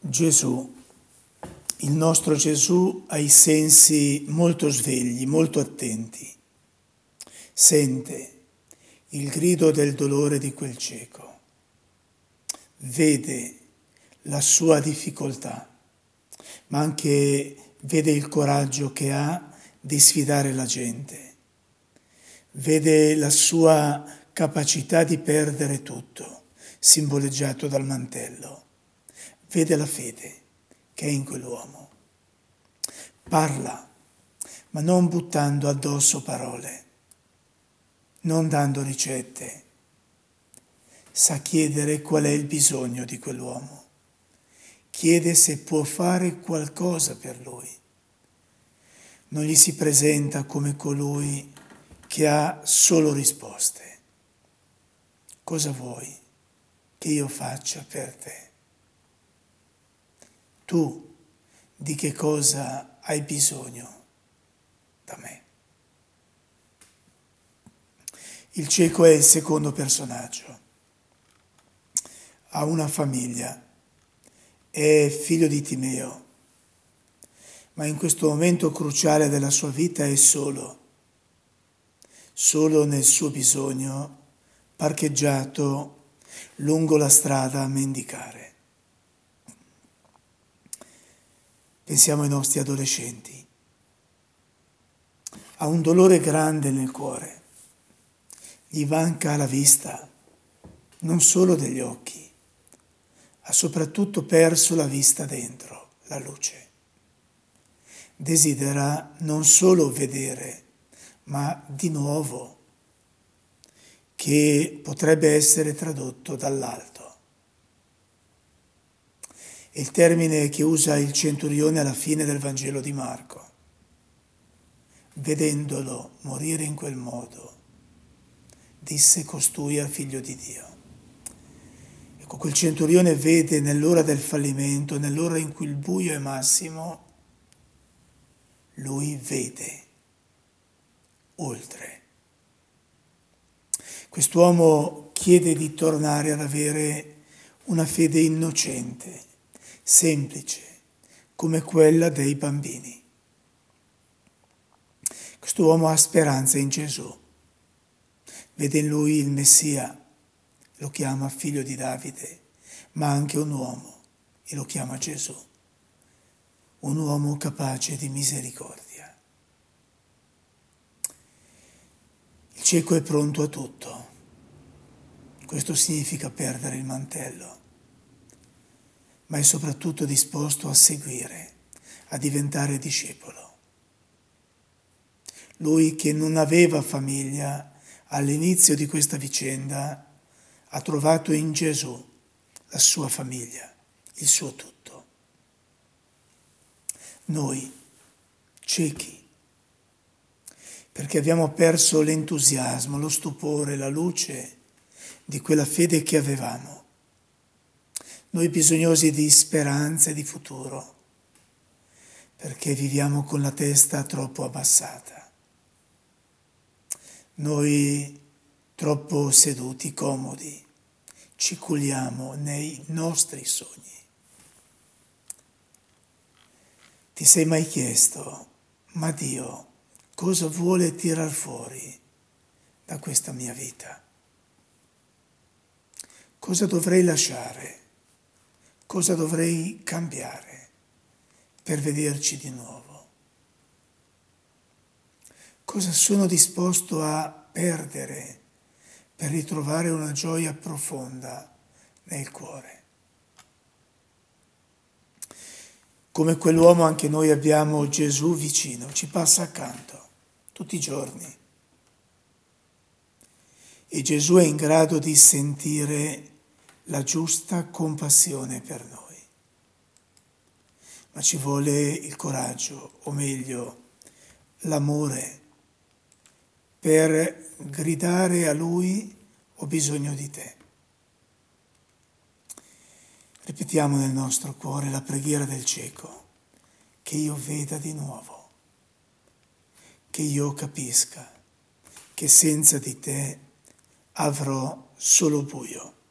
Gesù, il nostro Gesù ha i sensi molto svegli, molto attenti. Sente il grido del dolore di quel cieco, vede la sua difficoltà, ma anche vede il coraggio che ha di sfidare la gente, vede la sua capacità di perdere tutto, simboleggiato dal mantello, vede la fede che è in quell'uomo. Parla, ma non buttando addosso parole, non dando ricette. Sa chiedere qual è il bisogno di quell'uomo. Chiede se può fare qualcosa per lui. Non gli si presenta come colui che ha solo risposte. Cosa vuoi che io faccia per te? Tu di che cosa hai bisogno da me? Il cieco è il secondo personaggio. Ha una famiglia, è figlio di Timeo, ma in questo momento cruciale della sua vita è solo nel suo bisogno, parcheggiato lungo la strada a mendicare. Pensiamo ai nostri adolescenti. Ha un dolore grande nel cuore, gli manca la vista, non solo degli occhi, ha soprattutto perso la vista dentro, la luce. Desidera non solo vedere, ma di nuovo, che potrebbe essere tradotto dall'alto. È il termine che usa il centurione alla fine del Vangelo di Marco. Vedendolo morire in quel modo, disse costui al Figlio di Dio. Ecco, quel centurione vede nell'ora del fallimento, nell'ora in cui il buio è massimo, lui vede oltre. Quest'uomo chiede di tornare ad avere una fede innocente, semplice, come quella dei bambini. Quest'uomo ha speranza in Gesù, vede in lui il Messia, lo chiama figlio di Davide, ma anche un uomo e lo chiama Gesù, un uomo capace di misericordia. Il cieco è pronto a tutto. Questo significa perdere il mantello, ma è soprattutto disposto a seguire, a diventare discepolo. Lui che non aveva famiglia all'inizio di questa vicenda ha trovato in Gesù la sua famiglia, il suo tutto. Noi, ciechi, perché abbiamo perso l'entusiasmo, lo stupore, la luce di quella fede che avevamo. Noi bisognosi di speranza e di futuro, perché viviamo con la testa troppo abbassata. Noi troppo seduti, comodi, ci culiamo nei nostri sogni. Ti sei mai chiesto, ma Dio cosa vuole tirar fuori da questa mia vita? Cosa dovrei lasciare? Cosa dovrei cambiare per vederci di nuovo? Cosa sono disposto a perdere per ritrovare una gioia profonda nel cuore? Come quell'uomo anche noi abbiamo Gesù vicino, ci passa accanto tutti i giorni. E Gesù è in grado di sentire la giusta compassione per noi. Ma ci vuole il coraggio, o meglio, l'amore, per gridare a Lui: ho bisogno di te. Ripetiamo nel nostro cuore la preghiera del cieco, che io veda di nuovo, che io capisca che senza di te avrò solo buio.